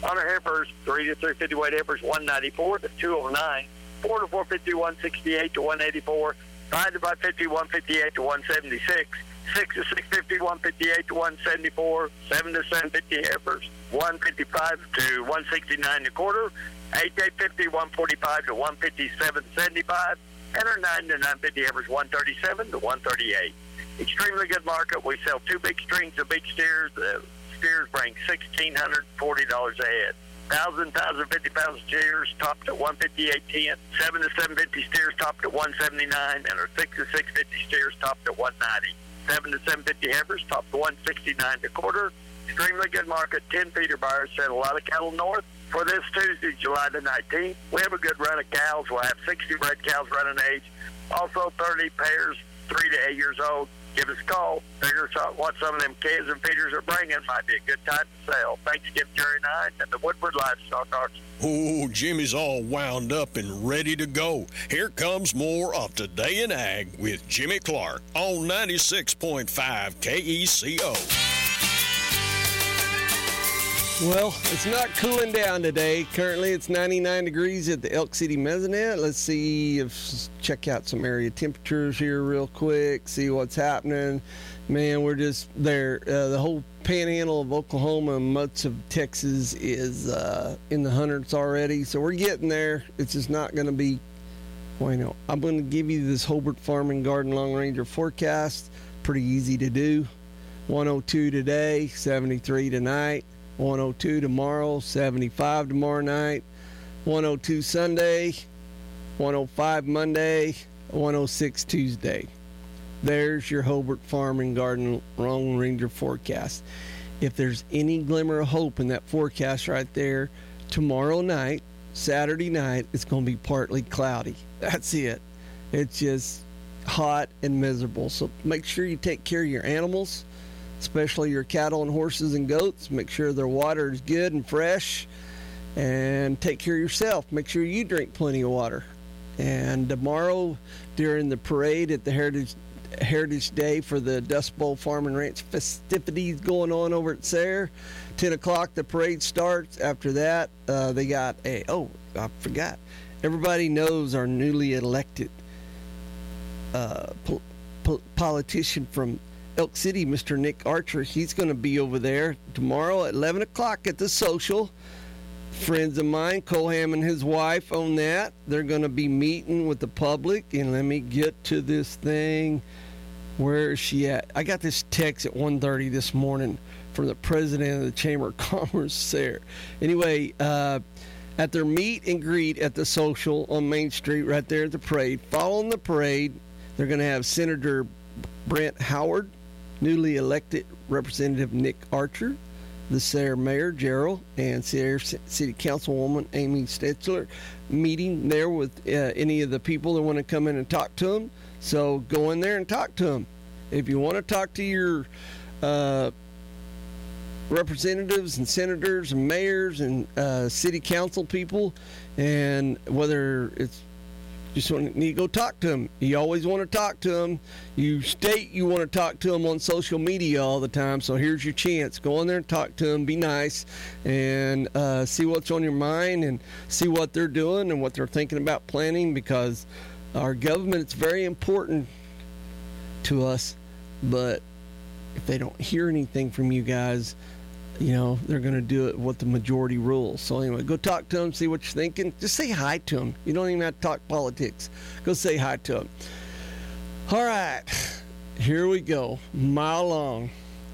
On our heifers, three to three fifty weight heifers, one ninety-four to two oh nine. Four to four fifty, one sixty-eight to one eighty-four. Five to five fifty, one fifty-eight to one seventy-six. Six to six fifty, one fifty-eight to one seventy-four. Seven to seven fifty heifers, one fifty-five to one sixty-nine and a quarter. Eight to eight fifty, one forty-five to one fifty-seven seventy-five. And our nine to nine fifty heifers, one thirty-seven to one thirty-eight. Extremely good market. We sell two big strings of big steers. The steers bring one thousand six hundred forty dollars a head. Thousand, thousand fifty pound steers topped at one fifty-eight ten. Seven to seven fifty steers topped at one seventy-nine, and our six to six fifty steers topped at one ninety. Seven to seven fifty heifers topped at one sixty-nine and a quarter. Extremely good market. Ten feeder buyers sent a lot of cattle north. For this Tuesday, July the nineteenth, we have a good run of cows. We'll have sixty red cows running age. Also thirty pairs, three to eight years old. Give us a call. Figure out what some of them calves and feeders are bringing. Might be a good time to sell. Thanks, Skip Jerry Nine and the Woodward Livestock Auction. Oh, Jimmy's all wound up and ready to go. Here comes more of Today in Ag with Jimmy Clark on ninety-six point five K E C O. Well, it's not cooling down today. Currently, it's ninety-nine degrees at the Elk City Mezzanette. Let's see if check out some area temperatures here real quick. See what's happening. Man, we're just there. Uh, the whole panhandle of Oklahoma and much of Texas is uh, in the hundreds already. So we're getting there. It's just not going to be. Well, you know, I'm going to give you this Hobart Farm and Garden Long Ranger forecast. Pretty easy to do. one oh two today, seventy-three tonight. one oh two tomorrow, seventy-five tomorrow night, one oh two Sunday, one oh five Monday, one oh six Tuesday. There's your Hobart Farm and Garden Long Ranger forecast. If there's any glimmer of hope in that forecast right there, tomorrow night, Saturday night, it's going to be partly cloudy. That's it. It's just hot and miserable. So make sure you take care of your animals, especially your cattle and horses and goats. Make sure their water is good and fresh, and take care of yourself. Make sure you drink plenty of water. And tomorrow, during the parade at the Heritage Heritage Day for the Dust Bowl Farm and Ranch festivities going on over at Sayre, ten o'clock the parade starts. After that, uh, they got a, oh, I forgot. Everybody knows our newly elected uh, po- po- politician from Elk City, Mister Nick Archer. He's going to be over there tomorrow at eleven o'clock at the social. Friends of mine, Colham and his wife own that. They're going to be meeting with the public. And let me get to this thing. Where is she at? I got this text at one thirty this morning from the president of the Chamber of Commerce there. Anyway, uh, at their meet and greet at the social on Main Street right there at the parade, following the parade, they're going to have Senator Brent Howard, newly elected Representative Nick Archer, the Sayre Mayor Gerald, and Sayre City Councilwoman Amy Stetzler meeting there with uh, any of the people that want to come in and talk to them. So go in there and talk to them. If you want to talk to your uh, representatives and senators and mayors and uh, city council people, and whether it's just want to need to go talk to them. You always want to talk to them. You state you want to talk to them on social media all the time, so here's your chance. Go in there and talk to them. Be nice and uh, see what's on your mind and see what they're doing and what they're thinking about planning, because our government is very important to us, but if they don't hear anything from you guys, you know, they're going to do it what the majority rules. So anyway, go talk to them, see what you're thinking. Just say hi to them. You don't even have to talk politics. Go say hi to them. All right, here we go. Mile long.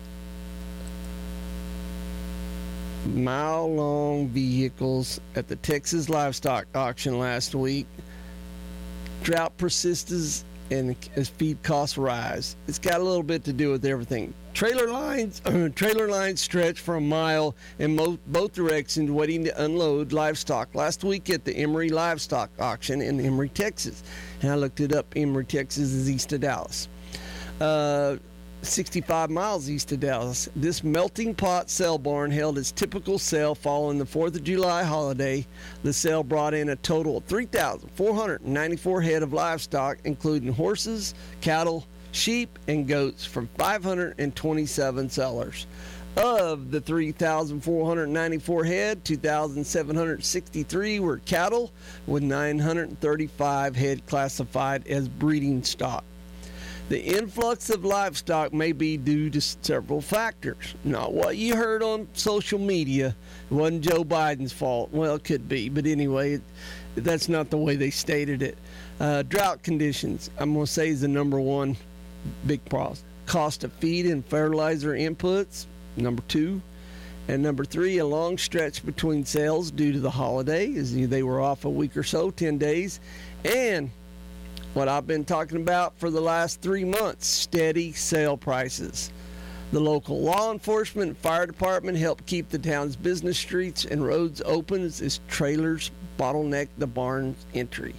Mile long vehicles at the Texas Livestock Auction last week. Drought persists and as feed costs rise. It's got a little bit to do with everything. Trailer lines, uh, trailer lines stretch for a mile in mo- both directions, waiting to unload livestock. Last week at the Emory Livestock Auction in Emory, Texas, and I looked it up. Emory, Texas is east of Dallas, uh, sixty-five miles east of Dallas. This melting pot sale barn held its typical sale following the fourth of July holiday. The sale brought in a total of three thousand four hundred ninety-four head of livestock, including horses, cattle, sheep, and goats from five hundred twenty-seven sellers. Of the three thousand four hundred ninety-four head, two thousand seven hundred sixty-three were cattle, with nine hundred thirty-five head classified as breeding stock. The influx of livestock may be due to several factors. Not what you heard on social media. It wasn't Joe Biden's fault. Well, it could be, but anyway, it, that's not the way they stated it. Uh, drought conditions, I'm going to say, is the number one big problem. Cost of feed and fertilizer inputs, number two. And number three, a long stretch between sales due to the holiday, as they were off a week or so, ten days. And what I've been talking about for the last three months, steady sale prices. The local law enforcement and fire department help keep the town's business streets and roads open as trailers bottleneck the barn's entry.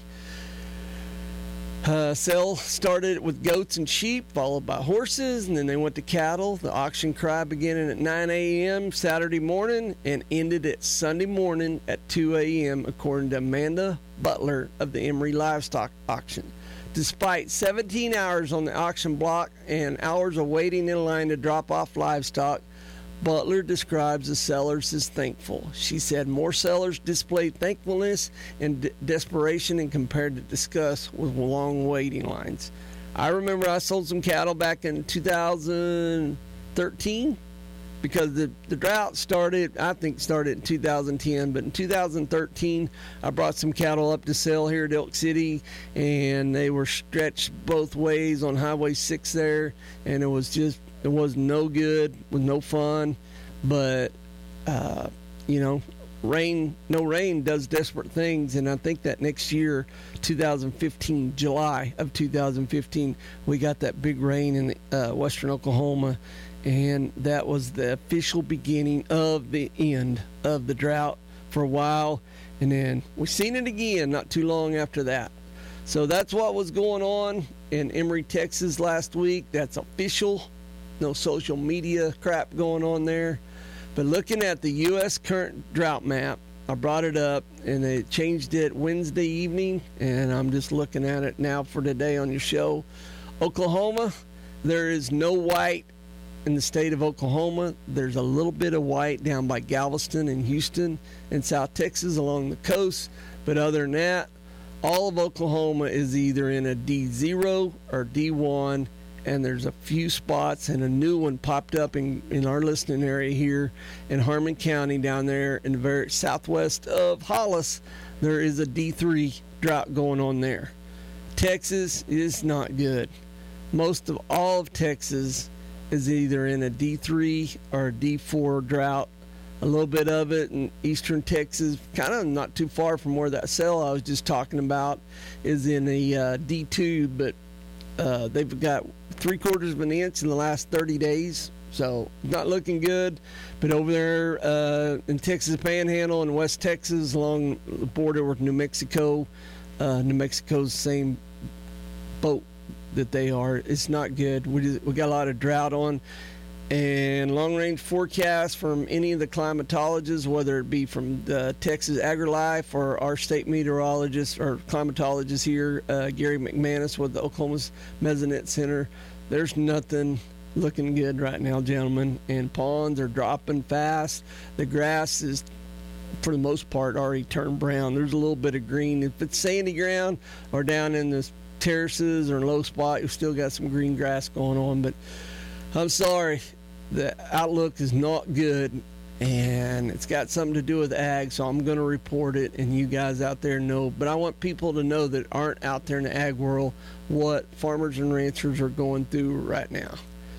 Uh, sale started with goats and sheep, followed by horses, and then they went to cattle. The auction cry began at nine a.m. Saturday morning and ended at Sunday morning at two a.m., according to Amanda Butler of the Emory Livestock Auction. Despite seventeen hours on the auction block and hours of waiting in line to drop off livestock, Butler describes the sellers as thankful. She said more sellers displayed thankfulness and d- desperation and compared to disgust with long waiting lines. I remember I sold some cattle back in two thousand thirteen because the, the drought started, I think started in two thousand ten, but in two thousand thirteen I brought some cattle up to sell here at Elk City, and they were stretched both ways on Highway six there, and it was just It was no good, was no fun, but, uh, you know, rain, no rain does desperate things. And I think that next year, two thousand fifteen, July of two thousand fifteen, we got that big rain in uh, western Oklahoma, and that was the official beginning of the end of the drought for a while. And then we seen it again not too long after that. So that's what was going on in Emory, Texas last week. That's official. No social media crap going on there. But looking at the U S current drought map, I brought it up, and they changed it Wednesday evening, and I'm just looking at it now for today on your show. Oklahoma, there is no white in the state of Oklahoma. There's a little bit of white down by Galveston and Houston and South Texas along the coast. But other than that, all of Oklahoma is either in a D zero or D one, and there's a few spots, and a new one popped up in, in our listening area here in Harmon County down there in the very southwest of Hollis. There is a D three drought going on there. Texas is not good. Most of all of Texas is either in a D three or a D four drought. A little bit of it in eastern Texas, kind of not too far from where that cell I was just talking about is in a uh, D two, but uh, they've got three quarters of an inch in the last thirty days, so not looking good. But over there uh, in Texas Panhandle and West Texas along the border with New Mexico, uh, New Mexico's the same boat that they are. It's not good. We, just, we got a lot of drought on. And long-range forecasts from any of the climatologists, whether it be from the Texas AgriLife or our state meteorologist or climatologist here, uh, Gary McManus with the Oklahoma's Mesonet Center, there's nothing looking good right now, gentlemen. And ponds are dropping fast. The grass is, for the most part, already turned brown. There's a little bit of green. If it's sandy ground or down in the terraces or low spot, you've still got some green grass going on. But I'm sorry. The outlook is not good, and it's got something to do with ag, so I'm going to report it, and you guys out there know. But I want people to know that aren't out there in the ag world what farmers and ranchers are going through right now.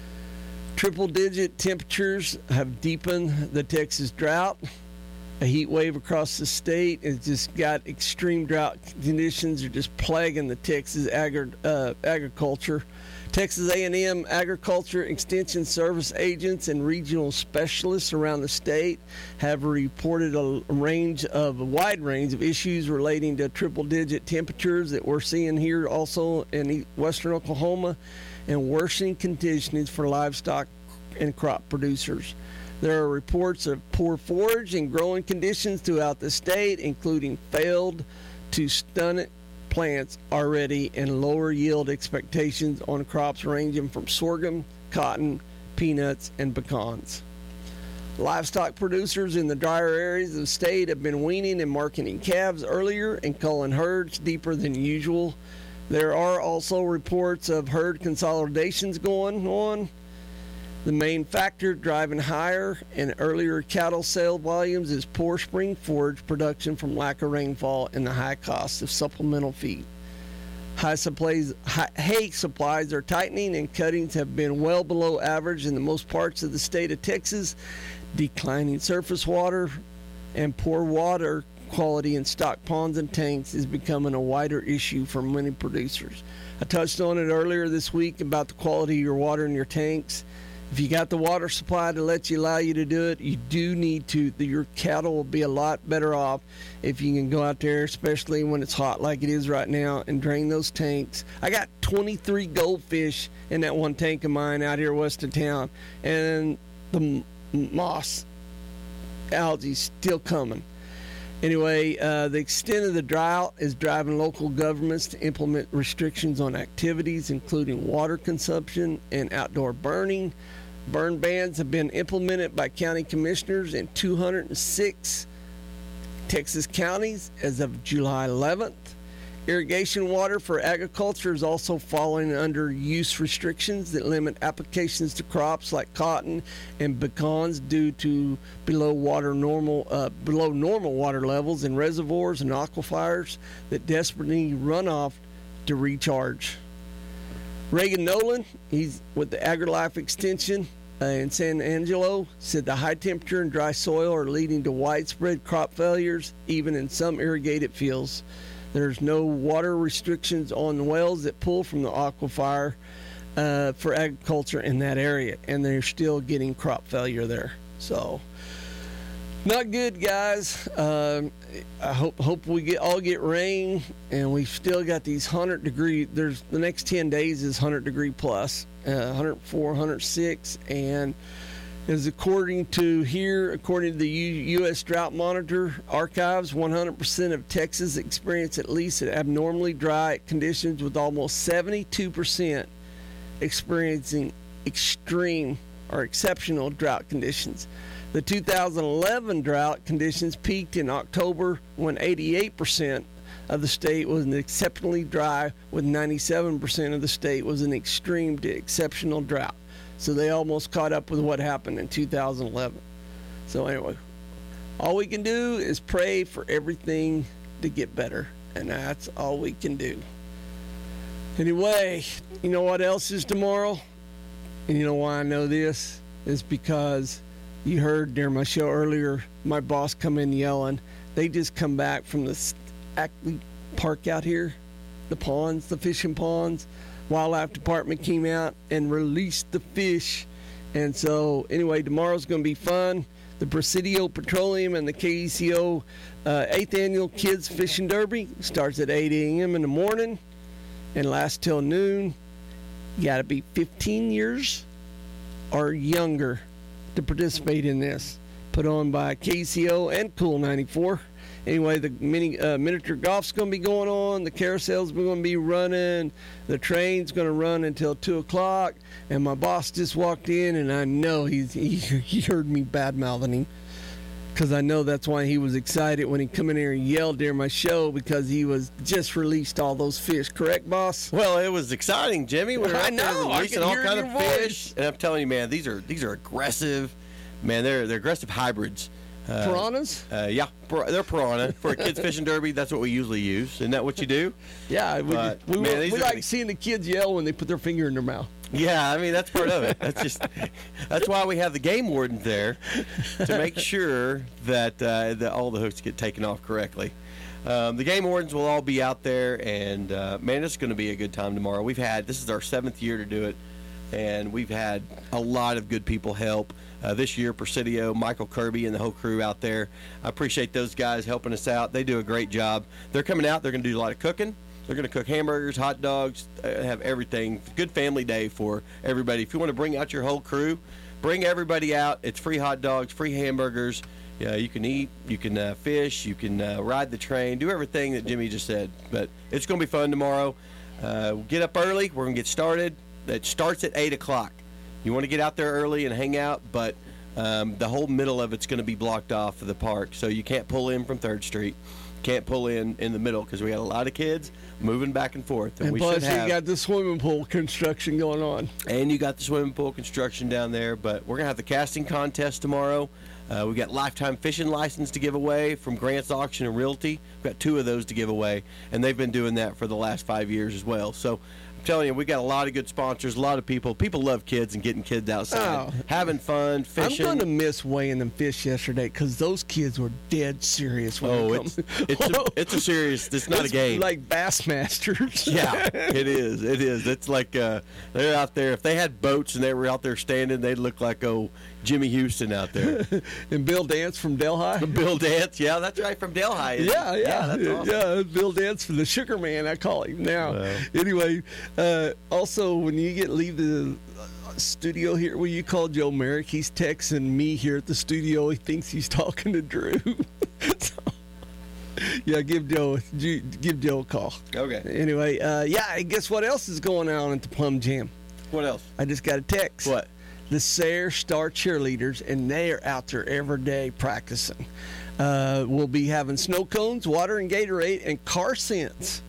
Triple-digit temperatures have deepened the Texas drought. A heat wave across the state has just got extreme drought conditions are just plaguing the Texas agri- uh, agriculture. Texas A and M Agriculture Extension Service agents and regional specialists around the state have reported a range of a wide range of issues relating to triple-digit temperatures that we're seeing here also in western Oklahoma, and worsening conditions for livestock and crop producers. There are reports of poor forage and growing conditions throughout the state, including failed to stunted plants already and lower yield expectations on crops ranging from sorghum, cotton, peanuts, and pecans. Livestock producers in the drier areas of the state have been weaning and marketing calves earlier and culling herds deeper than usual. There are also reports of herd consolidations going on. The main factor driving higher and earlier cattle sale volumes is poor spring forage production from lack of rainfall and the high cost of supplemental feed. High supplies, high, hay supplies are tightening and cuttings have been well below average in the most parts of the state of Texas. Declining surface water and poor water quality in stock ponds and tanks is becoming a wider issue for many producers. I touched on it earlier this week about the quality of your water in your tanks. If you got the water supply to let you allow you to do it, you do need to. Your cattle will be a lot better off if you can go out there, especially when it's hot like it is right now, and drain those tanks. I got twenty-three goldfish in that one tank of mine out here west of town, and the moss algae still coming. Anyway, uh, the extent of the drought is driving local governments to implement restrictions on activities, including water consumption and outdoor burning. Burn bans have been implemented by county commissioners in two hundred six Texas counties as of July eleventh. Irrigation water for agriculture is also falling under use restrictions that limit applications to crops like cotton and pecans due to below water normal uh, below normal water levels in reservoirs and aquifers that desperately run off to recharge. Reagan Nolan, he's with the AgriLife Extension uh, in San Angelo, said the high temperature and dry soil are leading to widespread crop failures, even in some irrigated fields. There's no water restrictions on wells that pull from the aquifer uh, for agriculture in that area, and they're still getting crop failure there. So, not good, guys. Uh, I hope hope we get all get rain, and we've still got these one hundred degree. There's the next ten days is one hundred degree plus, uh, one hundred four, one hundred six, and as according to here, according to the U S Drought Monitor archives, one hundred percent of Texas experience at least abnormally dry conditions, with almost seventy-two percent experiencing extreme or exceptional drought conditions. The two thousand eleven drought conditions peaked in October when eighty-eight percent of the state was an exceptionally dry, with ninety-seven percent of the state was an extreme to exceptional drought. So they almost caught up with what happened in two thousand eleven. So anyway, all we can do is pray for everything to get better, and that's all we can do. Anyway, you know what else is tomorrow? And you know why I know this? Is because you heard during my show earlier, my boss come in yelling. They just come back from the Ackley Park out here, the ponds, the fishing ponds. Wildlife Department came out and released the fish. And so, anyway, tomorrow's going to be fun. The Presidio Petroleum and the K E C O uh, eighth Annual Kids Fishing Derby starts at eight a.m. in the morning and lasts till noon. You got to be fifteen years or younger to participate in this. Put on by K E C O and Cool ninety-four. Anyway, the mini uh, miniature golf's going to be going on. The carousel's going to be running. The train's going to run until two o'clock. And my boss just walked in, and I know he's, he he heard me bad-mouthing him, because I know that's why he was excited when he come in here and yelled during my show, because he was just released all those fish. Correct, boss? Well, it was exciting, Jimmy. We were I out there know. releasing I all can hear kind your of voice. fish, and I'm telling you, man, these are these are aggressive. Man, they're they're aggressive hybrids. Uh, Piranhas? Uh, yeah, pir- they're piranha. For a kids fishing derby, that's what we usually use. Isn't that what you do? Yeah, we, But, we, man, we, these we are like gonna- seeing the kids yell when they put their finger in their mouth. Yeah, I mean, that's part of it. That's just that's why we have the game wardens there, to make sure that uh, that all the hooks get taken off correctly. Um, the game wardens will all be out there, and uh, man, it's going to be a good time tomorrow. We've had this is our seventh year to do it, and we've had a lot of good people help. Uh, this year, Presidio, Michael Kirby, and the whole crew out there. I appreciate those guys helping us out. They do a great job. They're coming out. They're going to do a lot of cooking. They're going to cook hamburgers, hot dogs, uh, have everything. Good family day for everybody. If you want to bring out your whole crew, bring everybody out. It's free hot dogs, free hamburgers. Yeah, you can eat, you can uh, fish, you can uh, ride the train, do everything that Jimmy just said. But it's going to be fun tomorrow. Uh, get up early. We're going to get started. It starts at eight o'clock. You want to get out there early and hang out, but Um, the whole middle of it's going to be blocked off for the park, so you can't pull in from third Street. Can't pull in in the middle because we got a lot of kids moving back and forth. And, And we plus, should have, you got the swimming pool construction going on. And you got the swimming pool construction down there. But we're going to have the casting contest tomorrow. Uh, we got lifetime fishing license to give away from Grant's Auction and Realty. We've got two of those to give away, and they've been doing that for the last five years as well. So I'm telling you, we got a lot of good sponsors, a lot of people. People love kids and getting kids outside, Oh. having fun, fishing. I'm going to miss weighing them fish yesterday because those kids were dead serious. When Oh, they it's come. it's a, it's a serious. It's not It's a game. like Bassmasters. Yeah, it is. It is. It's like uh, they're out there. If they had boats and they were out there standing, they'd look like oh Jimmy Houston out there. And Bill Dance from Delhi. Bill Dance, yeah, that's right, from Delhi. isn't Yeah, it? yeah, that's awesome. yeah. Bill Dance for the Sugar Man, I call him now. Wow. Anyway, uh, also when you get leave the uh, studio here, when you call Joe Merrick, he's texting me here at the studio. He thinks he's talking to Drew. So, yeah, give Joe gi- give Joe a call. Okay. Anyway, uh, yeah, and guess what else is going on at the Plum Jam? What else? I just got a text. What? The Sayre Star cheerleaders, and they are out there every day practicing. Uh, we'll be having snow cones, water and Gatorade, and car scents,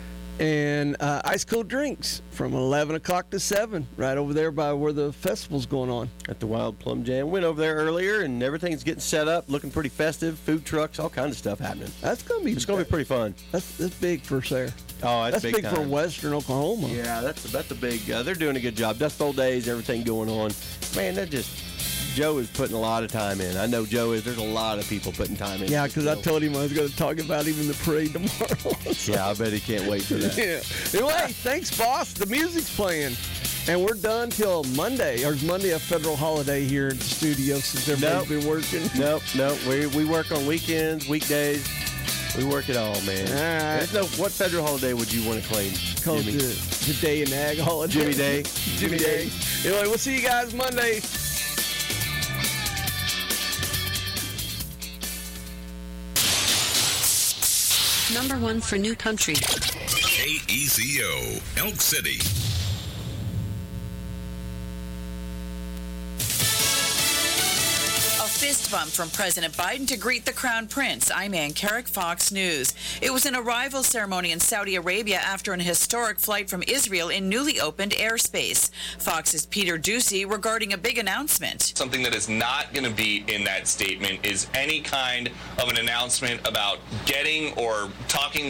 and uh, ice cold drinks from eleven o'clock to seven, right over there by where the festival's going on. At the Wild Plum Jam. Went over there earlier, and everything's getting set up, looking pretty festive. Food trucks, all kinds of stuff happening. That's gonna be. It's gonna be pretty fun. That's that's big for Sayre. Oh, that's, That's big, big time. for Western Oklahoma. Yeah, that's that's a big. Uh, they're doing a good job. Dust Bowl days, everything going on. Man, that just Joe is putting a lot of time in. I know Joe is. There's a lot of people putting time in. Yeah, because I told him I was going to talk about even the parade tomorrow. Yeah, I bet he can't wait for that. Yeah. Anyway, thanks, boss. The music's playing. And we're done till Monday. Or is Monday a federal holiday here in the studio since everybody's Nope. been working? Nope, nope. We we work on weekends, weekdays. We work it all, man. All right. There's no. What federal holiday would you want to claim, Called Jimmy? the, the Day in Ag holiday. Jimmy Day. Jimmy Day. Anyway, we'll see you guys Monday. Number one for New Country. K E C O, Elk City. A fist bump from President Biden to greet the Crown Prince. I'm Ann Carrick, Fox News. It was an arrival ceremony in Saudi Arabia after an historic flight from Israel in newly opened airspace. Fox's Peter Ducey regarding a big announcement. Something that is not going to be in that statement is any kind of an announcement about getting or talking